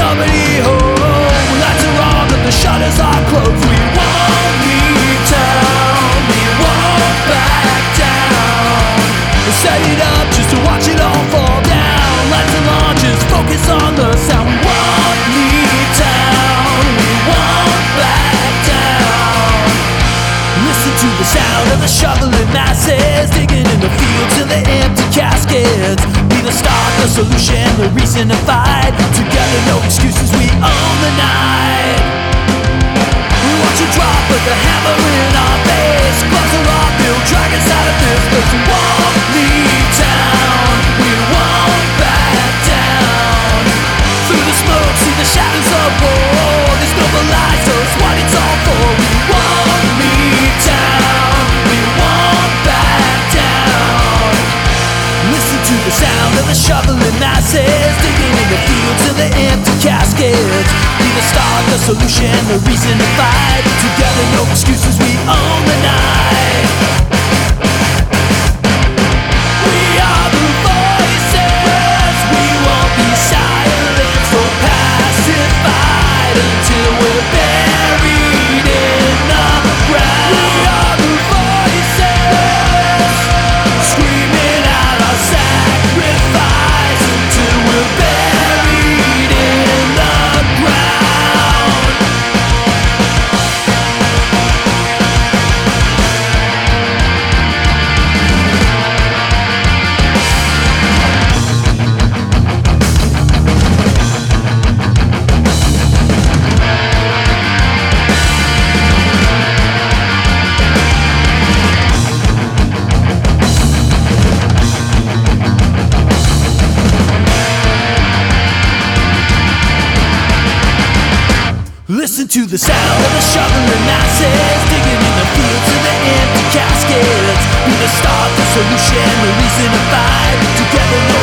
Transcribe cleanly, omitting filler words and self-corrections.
nobody home. Lights are on but the shutters are closed. We won't leave town, we won't back down. We'll set it up just to watch it all fall down. Lights and launches, focus on the sound. We won't leave town, we won't back down. Listen to the sound of the shoveling masses, digging in the fields in the empty caskets. Be the start, the solution, the reason to fight. Together, no excuses, we own the night. We watch you drop, put the hammer in our face. Gloves are off, we'll drag us out of this place. We won't leave town, we won't back down. Through the smoke, see the shadows of war. This globalize us, what it's all for. We won't leave town, we won't back down. Listen to the sound of the shoveling masses, digging in the fields of the empty caskets. Be the start, the solution, the reason to fight. Together, no excuses, we own the night. We are the voices, we won't be silenced or pacified until we're buried in the ground. We are the voices, screaming out our sacrifice until we're buried in the ground. Listen to the sound of the shoveling masses, digging in the fields of the empty caskets. Be the start, the solution, the reason to fight. Together,